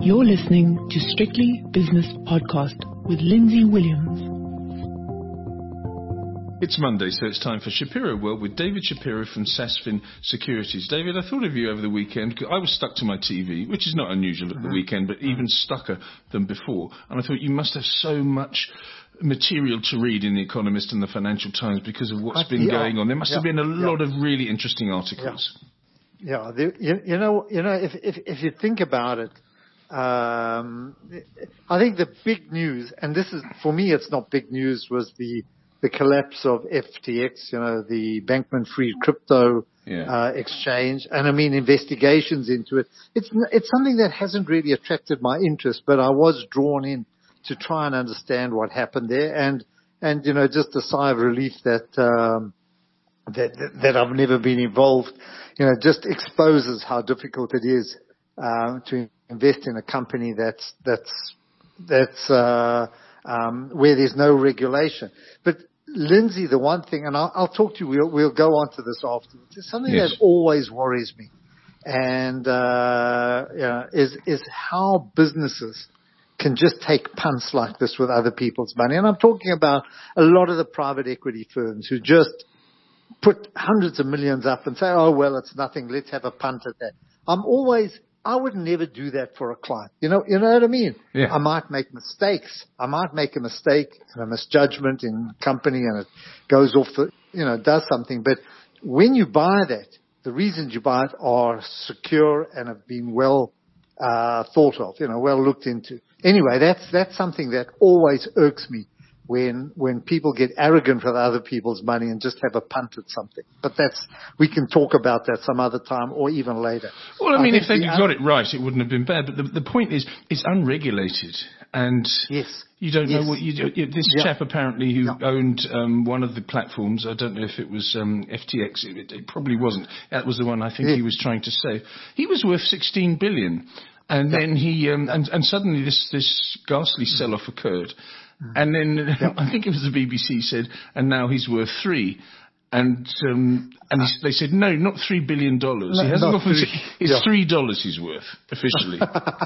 You're listening to Strictly Business Podcast with Lindsay Williams. It's Monday, so it's time for Shapiro World with David Shapiro from Sasfin Securities. David, I thought of you over the weekend. I was stuck to my TV, which is not unusual at the weekend, but even stucker than before. And I thought you must have so much material to read in The Economist and the Financial Times because of what's been going on. There must have been a lot of really interesting articles. Yeah, you know, if you think about it, I think the big news, and this is, for me, it's not big news, was the collapse of FTX, the Bankman-Fried crypto exchange, and I mean investigations into it. It's something that hasn't really attracted my interest, but I was drawn in to try and understand what happened there, and just a sigh of relief that I've never been involved. Just exposes how difficult it is to invest in a company that's where there's no regulation. But Lindsay, the one thing, and I'll talk to you. We'll go on to this afterwards. It's something that always worries me, and is how businesses can just take punts like this with other people's money. And I'm talking about a lot of the private equity firms who just put hundreds of millions up and say, oh, well, it's nothing. Let's have a punt at that. I would never do that for a client. You know what I mean? Yeah. I might make mistakes. I might make a mistake and a misjudgment in company and it goes off does something. But when you buy that, the reasons you buy it are secure and have been well thought of, well looked into. Anyway, that's something that always irks me when people get arrogant with other people's money and just have a punt at something. But we can talk about that some other time or even later. Well, I mean, if they got it right, it wouldn't have been bad. But the point is, it's unregulated. And you don't know what you do. This chap apparently who owned one of the platforms, I don't know if it was FTX, it probably wasn't. That was the one I think he was trying to save. He was worth $16 billion. And then he, and suddenly this ghastly sell-off occurred. And then I think it was the BBC said, and now he's worth $3. And they said, no, not $3 billion. He hasn't got it's $3 he's worth officially,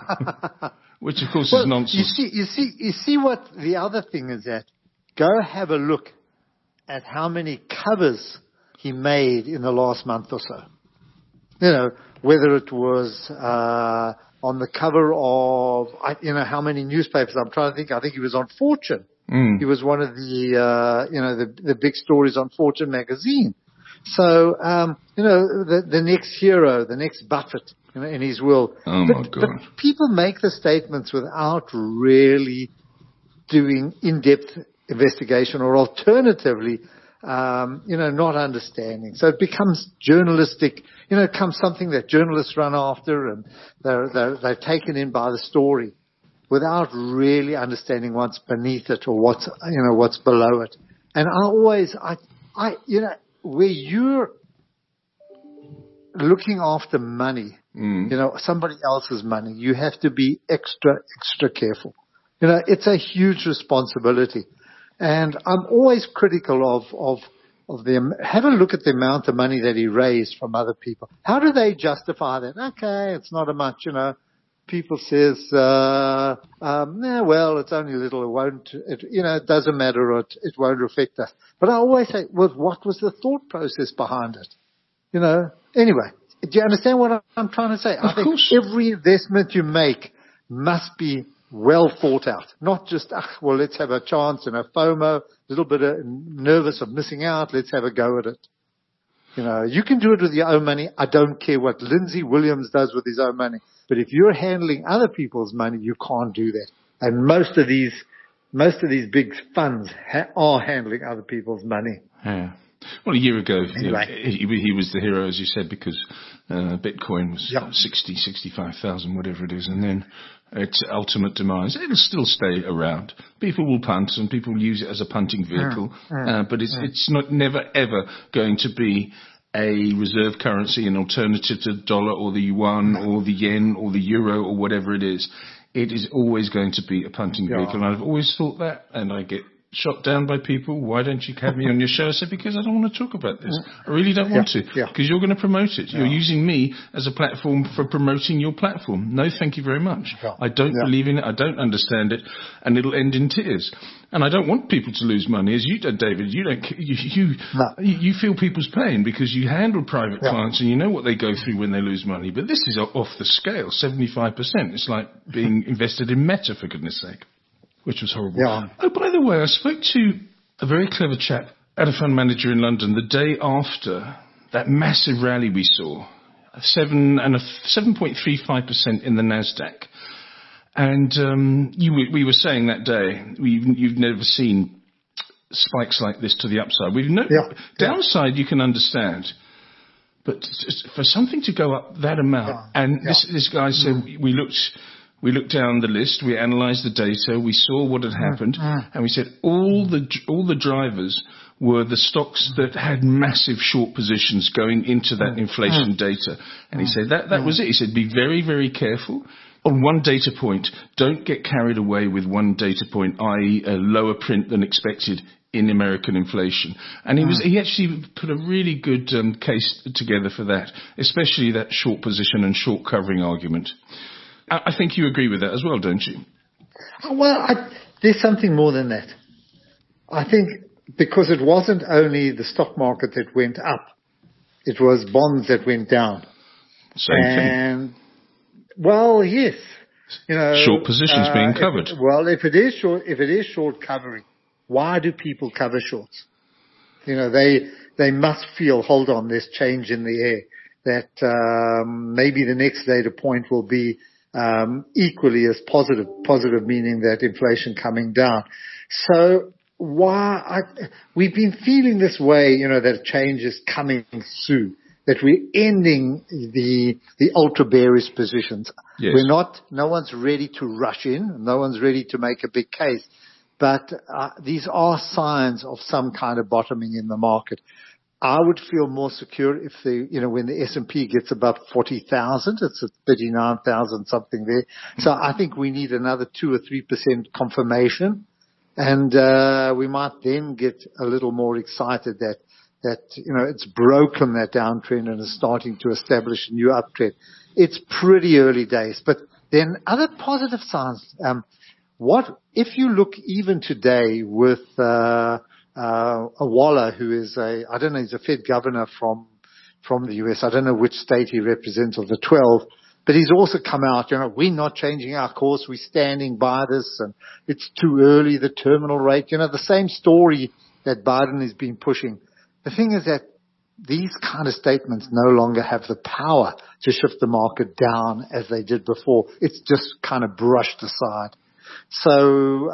which of course is nonsense. You see what the other thing is that go have a look at how many covers he made in the last month or so. Whether it was on the cover of, how many newspapers. I'm trying to think. I think he was on Fortune. He was one of the big stories on Fortune magazine. So, the next hero, the next Buffett, in his will. Oh my God. But people make the statements without really doing in-depth investigation or alternatively, not understanding. So it becomes journalistic, it becomes something that journalists run after and they're taken in by the story without really understanding what's beneath it or what's below it. And where you're looking after money, somebody else's money, you have to be extra careful. It's a huge responsibility. And I'm always critical of them. Have a look at the amount of money that he raised from other people. How do they justify that? Okay, it's not a much, People says, well, it's only little. It doesn't matter. It won't affect us. But I always say, well, what was the thought process behind it? Anyway, do you understand what I'm trying to say? I think every investment you make must be well thought out, not just, let's have a chance and a FOMO, a little bit of nervous of missing out, let's have a go at it. You can do it with your own money. I don't care what Lindsay Williams does with his own money. But if you're handling other people's money, you can't do that. And most of these big funds are handling other people's money. Yeah. Well, a year ago, he was the hero, as you said, because Bitcoin was 65,000, whatever it is, and then its ultimate demise. It'll still stay around. People will punt, and people will use it as a punting vehicle, but it's never ever going to be a reserve currency, an alternative to the dollar or the yuan or the yen or the euro or whatever it is. It is always going to be a punting vehicle, and I've always thought that, and I get shot down by people. Why don't you have me on your show? I said, because I don't want to talk about this. I really don't want to, because you're going to promote it. You're using me as a platform for promoting your platform. No, thank you very much. I don't believe in it. I don't understand it, and it'll end in tears. And I don't want people to lose money, as you did, David. You feel people's pain because you handle private clients and you know what they go through when they lose money. But this is off the scale, 75%. It's like being invested in Meta, for goodness sake, which was horrible. Yeah. Oh, by the way, I spoke to a very clever chap at a fund manager in London the day after that massive rally we saw, 7.35% in the Nasdaq. And we were saying that day, you've never seen spikes like this to the upside. Downside you can understand, but for something to go up that amount, this guy said we looked down the list, we analysed the data, we saw what had happened, and we said all the drivers were the stocks that had massive short positions going into that inflation data. And he said that was it. He said be very, very careful. On one data point, don't get carried away with one data point, i.e. a lower print than expected in American inflation. And he actually put a really good case together for that, especially that short position and short covering argument. I think you agree with that as well, don't you? Well, there's something more than that. I think because it wasn't only the stock market that went up, it was bonds that went down. Same thing. Well, yes. Short positions being covered. If it is short covering, why do people cover shorts? They must feel, hold on, there's change in the air, that maybe the next data point will be equally as positive meaning that inflation coming down. So we've been feeling this way, that change is coming soon, that we're ending the ultra bearish positions. Yes. No one's ready to rush in, no one's ready to make a big case, but these are signs of some kind of bottoming in the market. I would feel more secure if when the S&P gets above 40,000, it's at 39,000 something there. So I think we need another 2 or 3% confirmation, and we might then get a little more excited that it's broken that downtrend and is starting to establish a new uptrend. It's pretty early days, but then other positive signs. If you look even today with Waller, who is he's a Fed governor from the US. I don't know which state he represents of the 12, but he's also come out, we're not changing our course. We're standing by this, and it's too early, the terminal rate, the same story that Biden has been pushing. The thing is that these kind of statements no longer have the power to shift the market down as they did before. It's just kind of brushed aside. So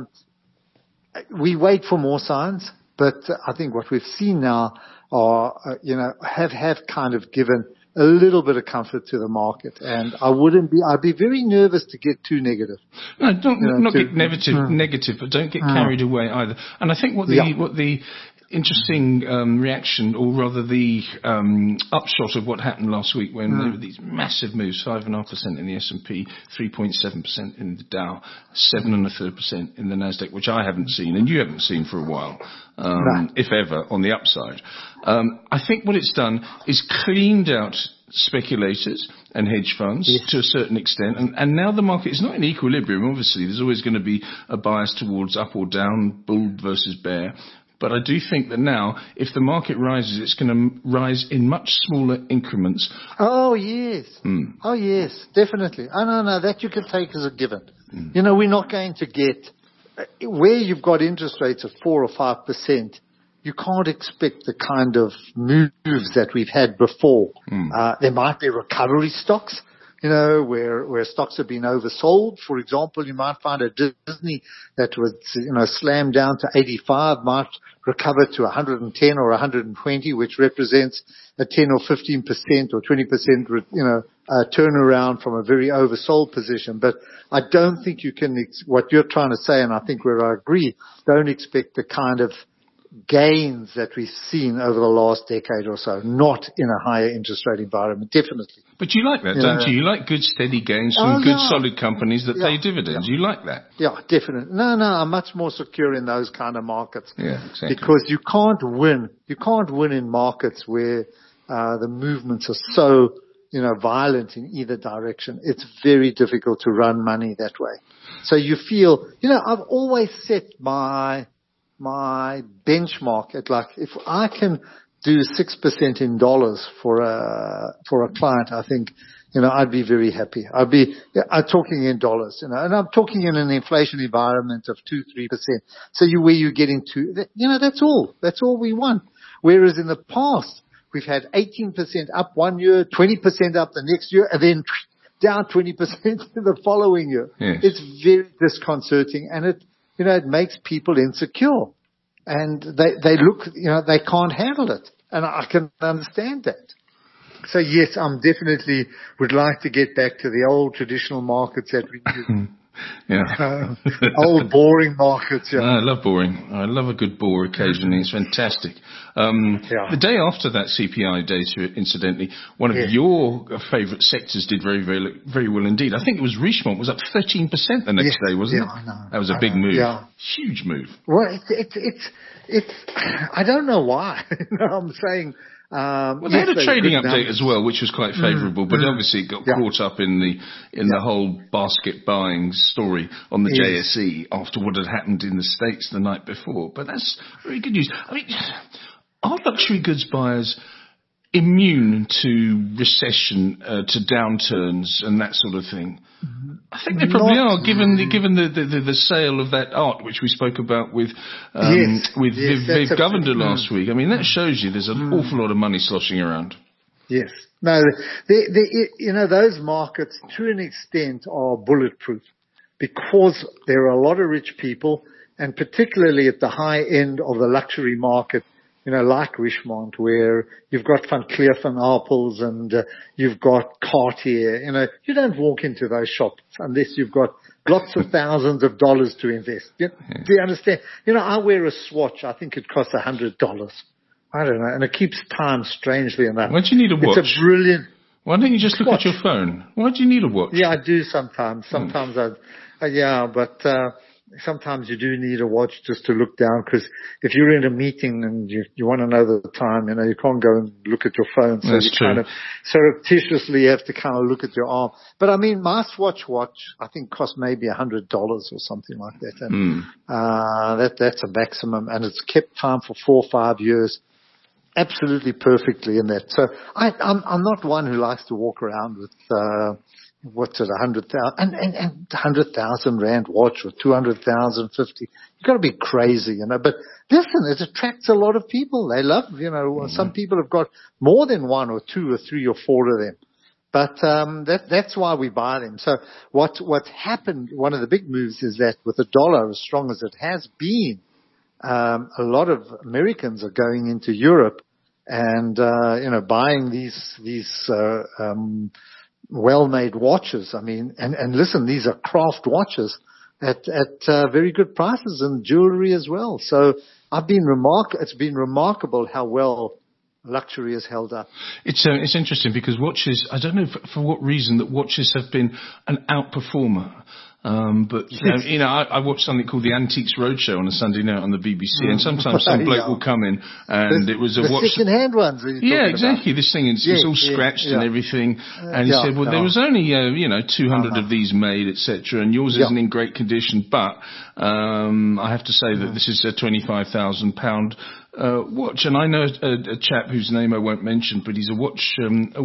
we wait for more signs, but I think what we've seen now are, have kind of given a little bit of comfort to the market, and I'd be very nervous to get too negative. No, not get negative, but don't get carried away either. And I think what the interesting reaction, or rather the upshot of what happened last week when there were these massive moves, 5.5% in the S&P, 3.7% in the Dow, 7.33% in the Nasdaq, which I haven't seen and you haven't seen for a while, if ever, on the upside. I think what it's done is cleaned out speculators and hedge funds to a certain extent, and now the market is not in equilibrium. Obviously, there's always going to be a bias towards up or down, bull versus bear. But I do think that now, if the market rises, it's going to rise in much smaller increments. Oh, yes. Oh, yes, definitely. No, that you can take as a given. We're not going to get, where you've got interest rates of 4 or 5%, you can't expect the kind of moves that we've had before. There might be recovery stocks, where stocks have been oversold. For example, you might find a Disney that was, slammed down to 85 might recover to 110 or 120, which represents a 10 or 15% or 20%, turnaround from a very oversold position. But I don't think you can, what you're trying to say, and I think where I agree, don't expect the kind of gains that we've seen over the last decade or so, not in a higher interest rate environment, definitely. But you like that, don't you? You like good, steady gains from good, solid companies that pay dividends. You like that? Yeah, definitely. No, I'm much more secure in those kind of markets. Yeah, exactly. Because you can't win. You can't win in markets where the movements are so, violent in either direction. It's very difficult to run money that way. So you feel, I've always set my benchmark at if I can do 6% in dollars for a client, I think, I'd be very happy. I'm talking in dollars, and I'm talking in an inflation environment of 2-3%. So where you're getting to, that's all we want. Whereas in the past, we've had 18% up one year, 20% up the next year, and then down 20% the following year. Yes. It's very disconcerting, and it makes people insecure, and they look, they can't handle it, and I can understand that. So yes, I'm definitely would like to get back to the old traditional markets that we knew. Yeah. Old boring markets. Yeah. I love boring. I love a good bore occasionally. It's fantastic. The day after that CPI data, incidentally, one of your favourite sectors did very, very, very well indeed. I think it was Richemont was up 13% the next day, wasn't it? I know. That was a big move. Yeah. Huge move. Well, it's I don't know why. I'm saying. Well, they had a trading update as well, which was quite favourable, but obviously it got caught up in the whole basket buying story on the JSE after what had happened in the States the night before. But that's very good news. I mean, are luxury goods buyers immune to recession, to downturns and that sort of thing? I think they probably are, given the sale of that art which we spoke about with Viv Govender last week. I mean, that shows you there's an awful lot of money sloshing around. Yes. No, those markets to an extent are bulletproof because there are a lot of rich people, and particularly at the high end of the luxury market, like Richemont, where you've got Van Cleef & Arpels and you've got Cartier. You don't walk into those shops unless you've got lots of thousands of dollars to invest. Do you understand? I wear a swatch. I think it costs $100. I don't know, and it keeps time strangely enough. Why do you need a watch? It's a brilliant. Why don't you just look at your phone? Why do you need a watch? Yeah, I do sometimes. Sometimes but sometimes you do need a watch just to look down, because if you're in a meeting and you want to know the time, you can't go and look at your phone. So That's you true. kind of surreptitiously have to kind of look at your arm. But I mean, my Swatch watch, I think cost maybe $100 or something like that. And, that's a maximum, and it's kept time for 4 or 5 years. Absolutely perfectly in that. So I'm not one who likes to walk around with, 100,000 and 100,000 rand watch or 200,000, 50. You got to be crazy, But listen, it attracts a lot of people. They love, some people have got more than 1 or 2 or 3 or 4 of them. But that's why we buy them. So what happened? One of the big moves is that with the dollar as strong as it has been, a lot of Americans are going into Europe and buying these well-made watches. I mean, and listen, these are craft watches at very good prices, and jewelry as well. So it's been remarkable how well luxury has held up. It's interesting because watches, I don't know for what reason that watches have been an outperformer. But I watched something called the Antiques Roadshow on a Sunday night on the BBC, and sometimes some bloke will come in and it was a watch. The second-hand ones. Yeah, exactly. About? This thing is all scratched and everything. And he said, well, there was only 200 of these made, etc., and yours isn't in great condition. But I have to say that this is a £25,000 watch, and I know a chap whose name I won't mention, but he's a watch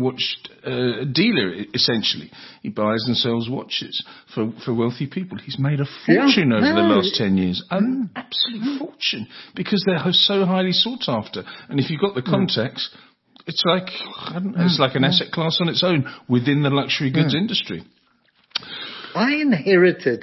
dealer essentially. He buys and sells watches for wealthy people. He's made a fortune over the last 10 years, an absolute fortune, because they're so highly sought after. And if you've got the context, it's like it's like an asset class on its own within the luxury goods industry. I inherited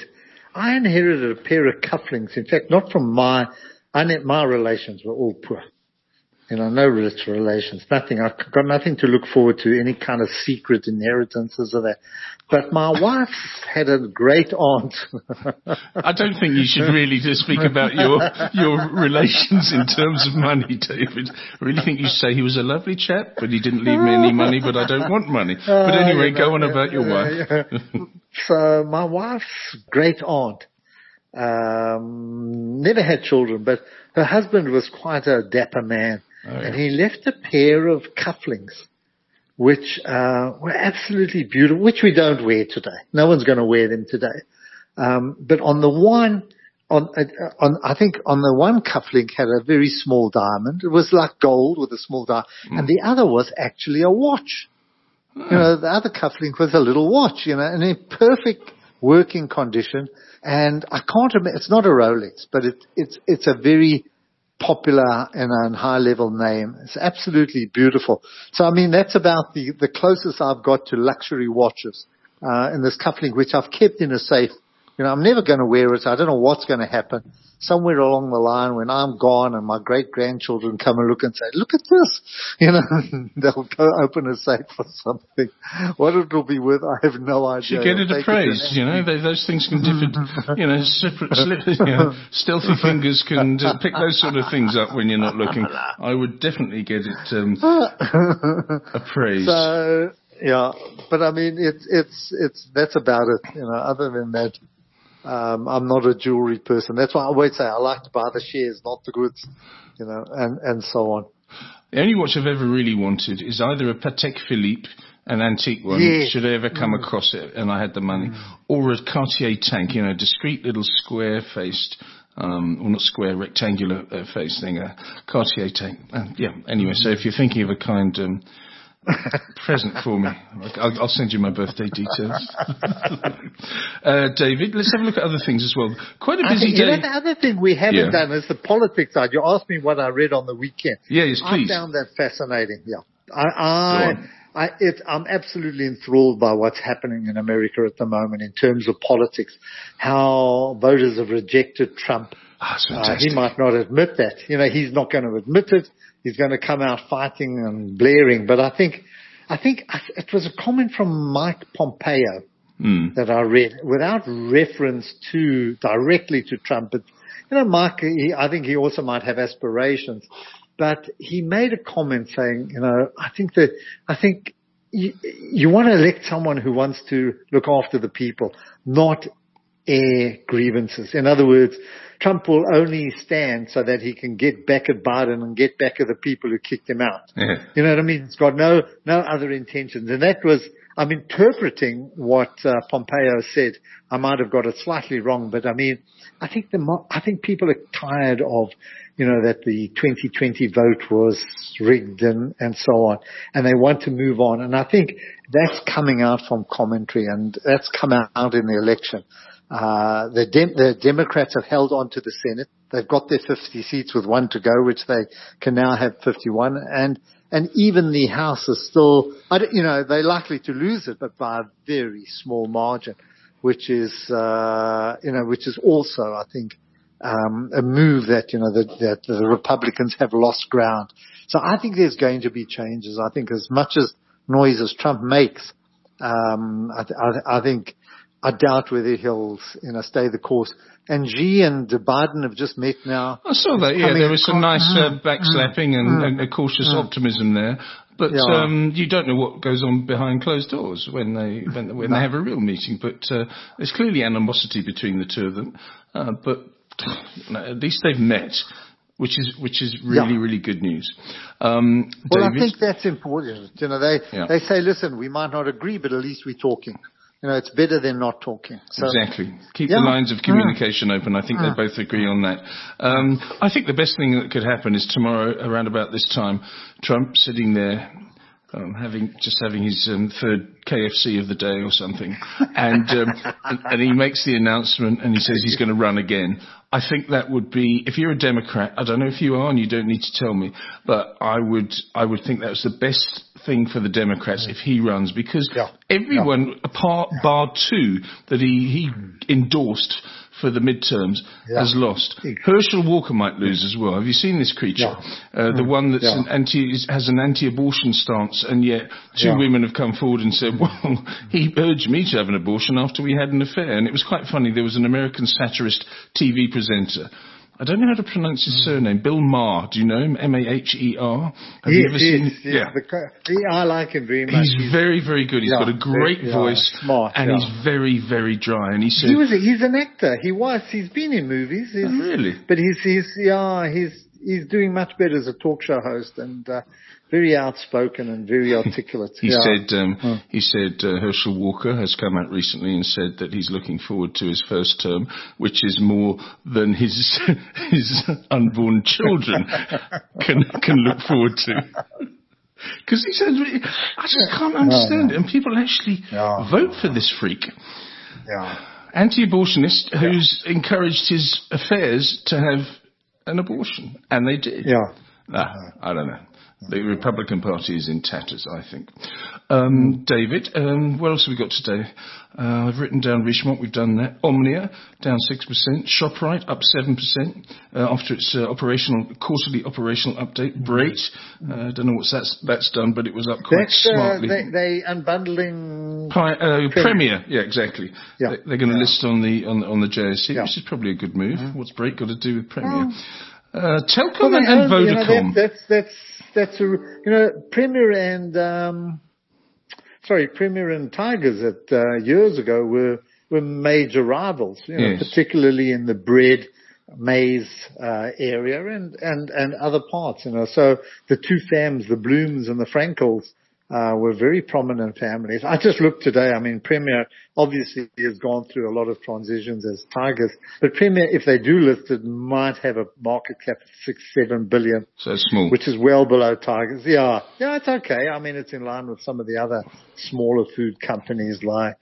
a pair of cufflinks. In fact, not from my relations were all poor. no rich relations, nothing. I've got nothing to look forward to, any kind of secret inheritances or that. But my wife had a great aunt. I don't think you should really speak about your relations in terms of money, David. I really think you say he was a lovely chap, but he didn't leave me any money, but I don't want money. But anyway, go on about your wife. So my wife's great aunt never had children, but her husband was quite a dapper man. Oh, yeah. And he left a pair of cufflinks, which were absolutely beautiful, which we don't wear today. No one's going to wear them today. But on the one, I think on the one cufflink had a very small diamond. It was like gold with a small diamond. And the other was actually a watch. The other cufflink was a little watch, and in perfect working condition. And I can't remember, it's not a Rolex, but it's a very popular and high level name. It's absolutely beautiful. So, I mean, that's about the closest I've got to luxury watches, in this cufflink, which I've kept in a safe. I'm never going to wear it. I don't know what's going to happen. Somewhere along the line when I'm gone and my great-grandchildren come and look and say, look at this, they'll go open a safe or something. What it'll be worth, I have no idea. You get it appraised, those things can stealthy fingers can pick those sort of things up when you're not looking. I would definitely get it appraised. So, yeah, but I mean, it's that's about it, other than that. I'm not a jewelry person. That's why I always say I like to buy the shares, not the goods, and so on. The only watch I've ever really wanted is either a Patek Philippe, an antique one, should I ever come across it and I had the money, or a Cartier tank, discreet little square-faced, well, not square, rectangular face thing, a Cartier tank. Anyway, so if you're thinking of a kind present for me, I'll send you my birthday details. David, let's have a look at other things as well. Quite a busy day. The other thing we haven't done is the politics side. You asked me what I read on the weekend. Yes, please. I found that fascinating. Yeah, I'm absolutely enthralled by what's happening in America at the moment in terms of politics. How voters have rejected Trump. He might not admit that. He's not going to admit it. He's going to come out fighting and blaring. But I think it was a comment from Mike Pompeo that I read without reference directly to Trump. But, Mike, I think he also might have aspirations. But he made a comment saying, I think you want to elect someone who wants to look after the people, not air grievances. In other words, Trump will only stand so that he can get back at Biden and get back at the people who kicked him out. Yeah. You know what I mean? It's got no other intentions. And that was, I'm interpreting what Pompeo said. I might have got it slightly wrong, but I mean, I think people are tired of, that the 2020 vote was rigged and so on, and they want to move on. And I think that's coming out from commentary, and that's come out in the election. The Democrats have held on to the Senate. They've got their 50 seats with one to go, which they can now have 51. And even the House is still, they're likely to lose it, but by a very small margin, which is also, I think, a move that the Republicans have lost ground. So I think there's going to be changes. I think as much as noise as Trump makes, I doubt whether he'll, stay the course. And Xi and Biden have just met now. I saw that, there was some nice backslapping and a cautious optimism there. But you don't know what goes on behind closed doors when they have a real meeting. But there's clearly animosity between the two of them. But at least they've met, which is really, really good news. Well, David? I think that's important. They say, listen, we might not agree, but at least we're talking. It's better than not talking. So, exactly. Keep the lines of communication open. I think they both agree on that. I think the best thing that could happen is tomorrow, around about this time, Trump sitting there, having his third KFC of the day or something, and he makes the announcement and he says he's going to run again. I think that would be, if you're a Democrat, I don't know if you are and you don't need to tell me, but I would think that was the best thing for the Democrats if he runs, because everyone, bar two, that he endorsed for the midterms, has lost. Herschel Walker might lose as well. Have you seen this creature? The one that's has an anti-abortion stance, and yet two women have come forward and said, well, he urged me to have an abortion after we had an affair. And it was quite funny. There was an American satirist TV presenter. I don't know how to pronounce his surname. Bill Maher. Do you know him? M-A-H-E-R. Have you ever seen him? Yeah. I like him very much. He's very, very good. He's got a great voice. Smart, and he's very, very dry. And he said... He's an actor. He's been in movies. Really? But he's doing much better as a talk show host, and very outspoken and very articulate. He said Herschel Walker has come out recently and said that he's looking forward to his first term, which is more than his unborn children can look forward to. Because he said, I just can't understand it. And people actually vote for this freak. Anti-abortionist who's encouraged his affairs to have an abortion. And they did. I don't know. The Republican Party is in tatters, I think. David, what else have we got today? I've written down Richemont, we've done that. Omnia, down 6%. ShopRite, up 7%, after its quarterly operational update. Brait, don't know what that's done, but it was up quite smartly. They unbundling... Premier, yeah, exactly. Yeah. They're going to list on the JSE, which is probably a good move. What's Brait got to do with Premier? Telkom and Vodacom. That's Premier and Tigers years ago were major rivals, particularly in the bread, maize area and other parts, So the two fams, the Blooms and the Frankels, were very prominent families. I just looked today. I mean, Premier obviously has gone through a lot of transitions as Tigers, but Premier, if they do list it, might have a market cap of 6-7 billion. So it's small. Which is well below Tigers. Yeah, it's okay. I mean, it's in line with some of the other smaller food companies like,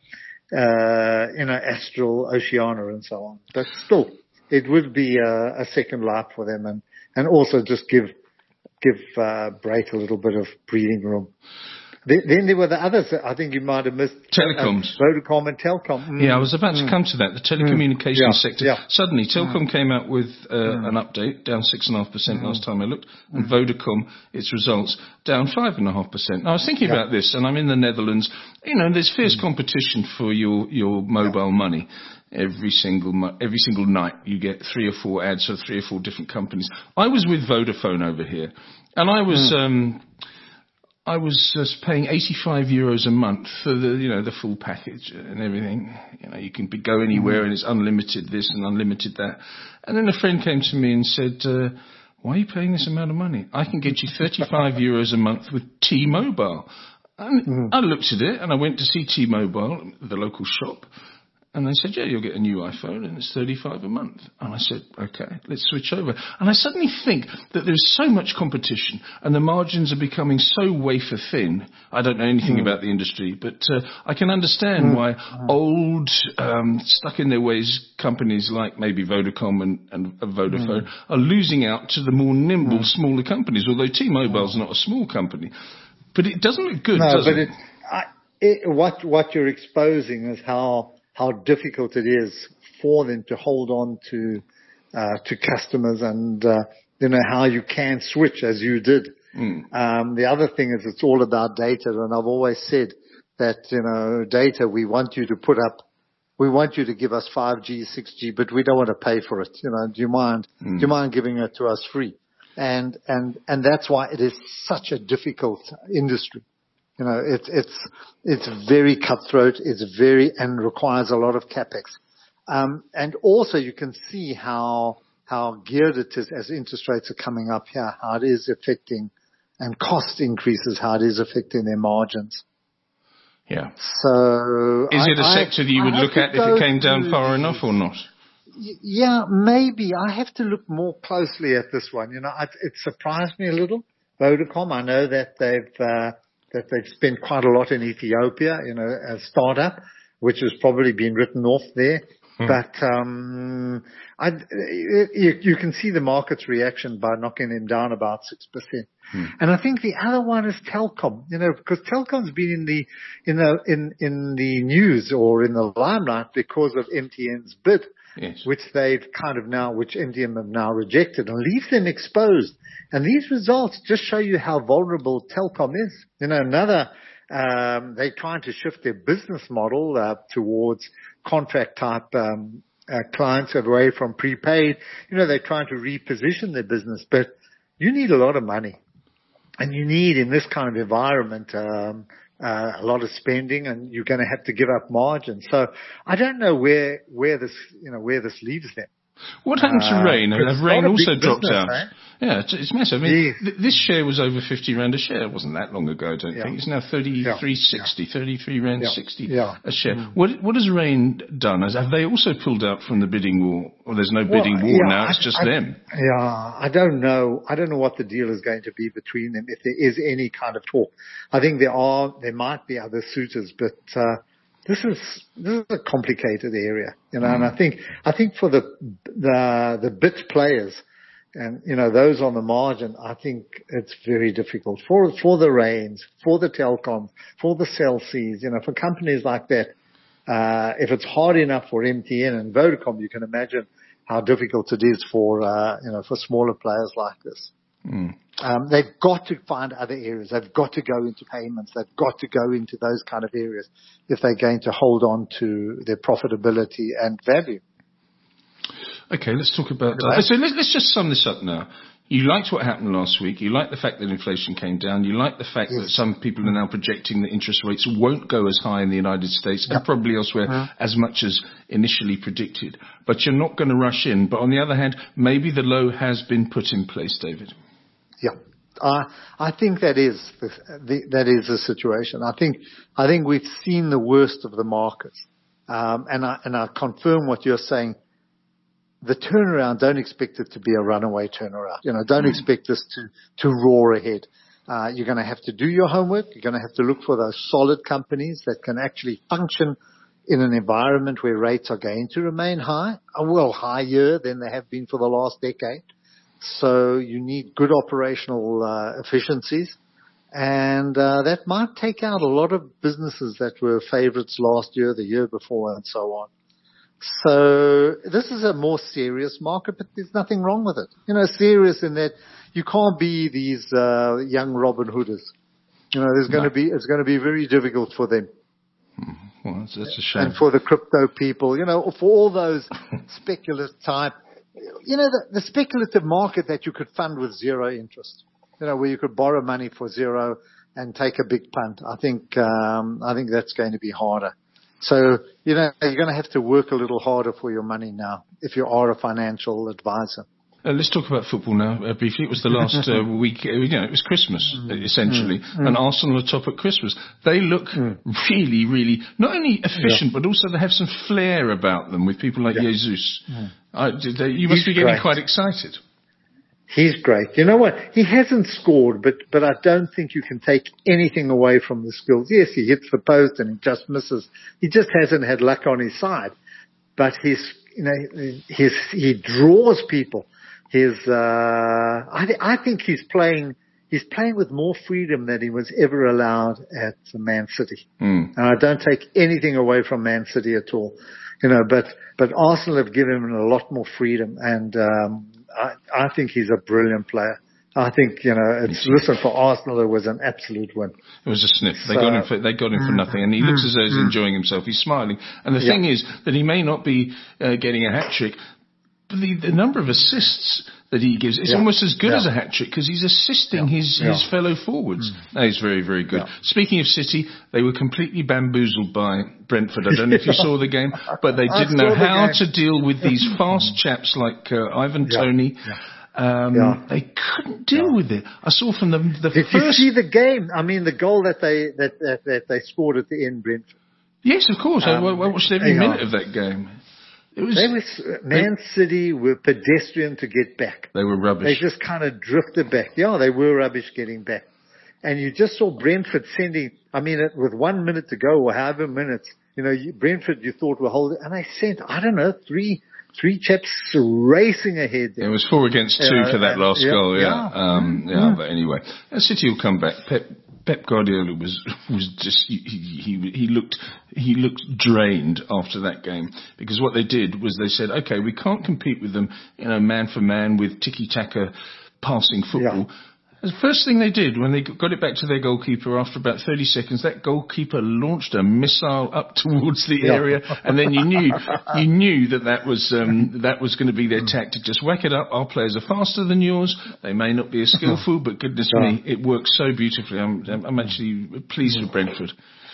Astral, Oceania and so on. But still, it would be a second life for them and also just give Brait a little bit of breathing room. Then there were the others that I think you might have missed. Telecoms. Vodacom and Telkom. Yeah, I was about to come to that. The telecommunications sector. Yeah. Suddenly, Telkom came out with an update, down 6.5% last time I looked, and Vodacom, its results, down 5.5%. Now, I was thinking about this, and I'm in the Netherlands. There's fierce competition for your mobile money. Every single night you get 3 or 4 ads for 3 or 4 different companies. I was with Vodafone over here, and I was paying €85 a month for the full package and everything. You can go anywhere and it's unlimited this and unlimited that. And then a friend came to me and said, why are you paying this amount of money? I can get you €35 a month with T-Mobile. And I looked at it and I went to see T-Mobile, the local shop. And they said, yeah, you'll get a new iPhone and it's $35 a month. And I said, okay, let's switch over. And I suddenly think that there's so much competition and the margins are becoming so wafer thin. I don't know anything about the industry, but I can understand why old, stuck in their ways companies like maybe Vodacom and Vodafone are losing out to the more nimble, smaller companies, although T-Mobile's not a small company. But it doesn't look good, does it? What you're exposing is how difficult it is for them to hold on to customers and, how you can switch as you did. The other thing is it's all about data. And I've always said that, data, we want you to give us 5G, 6G, but we don't want to pay for it. Do you mind giving it to us free? And that's why it is such a difficult industry. It's very cutthroat. And requires a lot of capex. And also you can see how geared it is as interest rates are coming up here, how it is affecting, and cost increases, how it is affecting their margins. Yeah. So is it a sector that you would look at if it came down far enough or not? Yeah, maybe. I have to look more closely at this one. It surprised me a little. Vodacom, I know that they've spent quite a lot in Ethiopia, a startup, which has probably been written off there. But you can see the market's reaction by knocking him down about 6%. And I think the other one is Telkom, because Telkom's been in the news or in the limelight because of MTN's bid, which MTN have now rejected and leaves them exposed. And these results just show you how vulnerable Telkom is. They're trying to shift their business model towards contract type clients away from prepaid. They're trying to reposition their business, but you need a lot of money. And you need, in this kind of environment, a lot of spending, and you're going to have to give up margin. So I don't know where this leaves them. What happened to Rain? Rain also dropped out. Eh? Yeah, it's massive. This share was over 50 Rand a share. It wasn't that long ago, I don't think. It's now 33.60, 33 Rand 60 a share. What has Rain done? Have they also pulled out from the bidding war? Or there's no bidding war now, it's just them? I don't know. I don't know what the deal is going to be between them, if there is any kind of talk. I think there might be other suitors, but this is a complicated area, and I think for the bit players and, those on the margin, I think it's very difficult for the Rains, for the Telkom, for the Cell Cs, for companies like that. If it's hard enough for MTN and Vodacom, you can imagine how difficult it is for smaller players like this. They've got to find other areas. They've got to go into payments. They've got to go into those kind of areas if they're going to hold on to their profitability and value. Okay, let's talk about that. So let's just sum this up now. You liked what happened last week. You like the fact that inflation came down. You like the fact that some people are now projecting that interest rates won't go as high in the United States and probably elsewhere as much as initially predicted. But you're not going to rush in. But on the other hand, maybe the low has been put in place, David. Yeah, I think that is the situation. I think we've seen the worst of the markets, and I confirm what you're saying. The turnaround, don't expect it to be a runaway turnaround. Don't expect this to roar ahead. You're going to have to do your homework. You're going to have to look for those solid companies that can actually function in an environment where rates are going to remain high, higher than they have been for the last decade. So you need good operational efficiencies, and that might take out a lot of businesses that were favorites last year, the year before, and so on. So this is a more serious market, but there's nothing wrong with it. Serious in that you can't be these young Robin Hooders. It's going to be very difficult for them. Well, that's a shame. And for the crypto people, for all those speculative type. The speculative market that you could fund with zero interest, where you could borrow money for zero and take a big punt. I think that's going to be harder. So, you're going to have to work a little harder for your money now if you are a financial advisor. Let's talk about football now briefly. It was the last week. It was Christmas essentially, and Arsenal are top at Christmas. They look really, really not only efficient, but also they have some flair about them with people like Jesus. You must be getting quite excited. He's great. You know what? He hasn't scored, but I don't think you can take anything away from the skills. Yes, he hits the post and he just misses. He just hasn't had luck on his side. But he draws people. I think he's playing with more freedom than he was ever allowed at Man City. And I don't take anything away from Man City at all. But Arsenal have given him a lot more freedom, and I think he's a brilliant player. I think, listen, for Arsenal, it was an absolute win. It was a sniff. They got him for nothing, and he looks as though he's enjoying himself. He's smiling. And the thing is that he may not be getting a hat-trick, but the number of assists that he gives, it's almost as good as a hat-trick because he's assisting his fellow forwards. No, he's very, very good. Speaking of City, they were completely bamboozled by Brentford. I don't know if you saw the game, but they didn't know how to deal with these fast chaps like Ivan Toney. They couldn't deal with it. I saw from the Did first... you see the game? I mean, the goal that they scored at the end, Brentford. Yes, of course. I watched every minute of that game. Man City were pedestrian to get back. They were rubbish. They just kind of drifted back. Yeah, they were rubbish getting back. And you just saw Brentford sending, with 1 minute to go or however minutes, Brentford you thought were holding, and they sent, I don't know, three chaps racing ahead. It was 4 against 2 for that last goal, but anyway. City will come back. Pep Guardiola was just, he looked drained after that game, because what they did was they said, okay, we can't compete with them, man for man with tiki-taka passing football. Yeah. The first thing they did when they got it back to their goalkeeper after about 30 seconds, that goalkeeper launched a missile up towards the area, and then you knew that was going to be their tactic. Just whack it up. Our players are faster than yours. They may not be as skillful, but goodness me, it works so beautifully. I'm actually pleased with Brentford.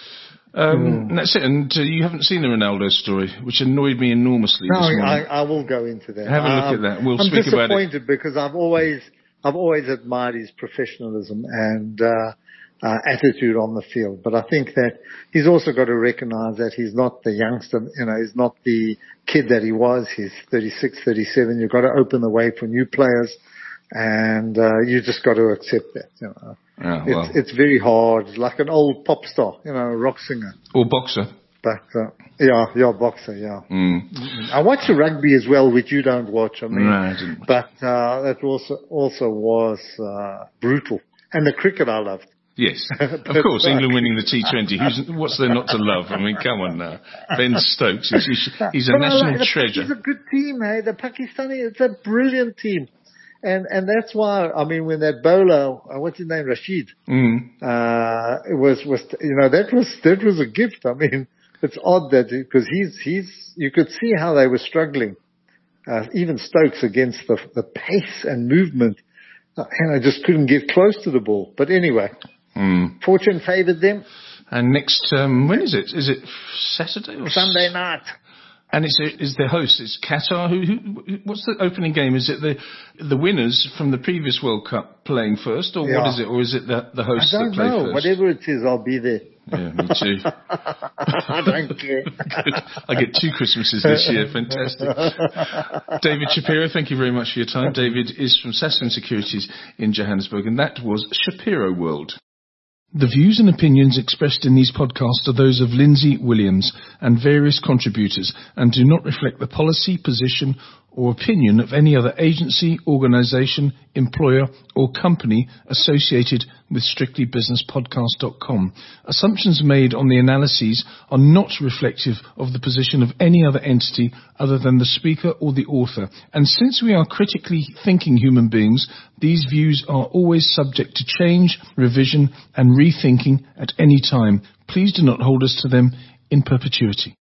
And that's it. And you haven't seen the Ronaldo story, which annoyed me enormously. No, this morning. I will go into that. Have a look at that. We'll speak about it. I'm disappointed because I've always admired his professionalism and attitude on the field. But I think that he's also got to recognize that he's not the youngster, he's not the kid that he was. He's 36, 37. You've got to open the way for new players, and you just got to accept that. It's very hard. It's like an old pop star, rock singer. Or boxer. But, boxer, yeah. I watch the rugby as well, which you don't watch, No, I didn't. But, that also was, brutal. And the cricket I loved. Yes, of course, England winning the T20. What's there not to love? I mean, come on now. Ben Stokes, he's a national treasure. He's a good team, hey? The Pakistani, it's a brilliant team. And that's why, when that bowler, what's his name, Rashid, that was a gift. It's odd that, because you could see how they were struggling. Even Stokes against the pace and movement, and I just couldn't get close to the ball. But anyway, fortune favoured them. And next, when is it? Is it Saturday or Sunday night? And is the host? It's Qatar. Who? What's the opening game? Is it the winners from the previous World Cup playing first, or what is it? Or is it the hosts that play first? I don't know. Whatever it is, I'll be there. Yeah, me too. I don't care. Good. I get 2 Christmases this year. Fantastic. David Shapiro, thank you very much for your time. David is from Sasfin Securities in Johannesburg, and that was Shapiro World. The views and opinions expressed in these podcasts are those of Lindsay Williams and various contributors and do not reflect the policy, position or opinion of any other agency, organisation, employer or company associated with strictlybusinesspodcast.com. Assumptions made on the analyses are not reflective of the position of any other entity other than the speaker or the author. And since we are critically thinking human beings, these views are always subject to change, revision and rethinking at any time. Please do not hold us to them in perpetuity.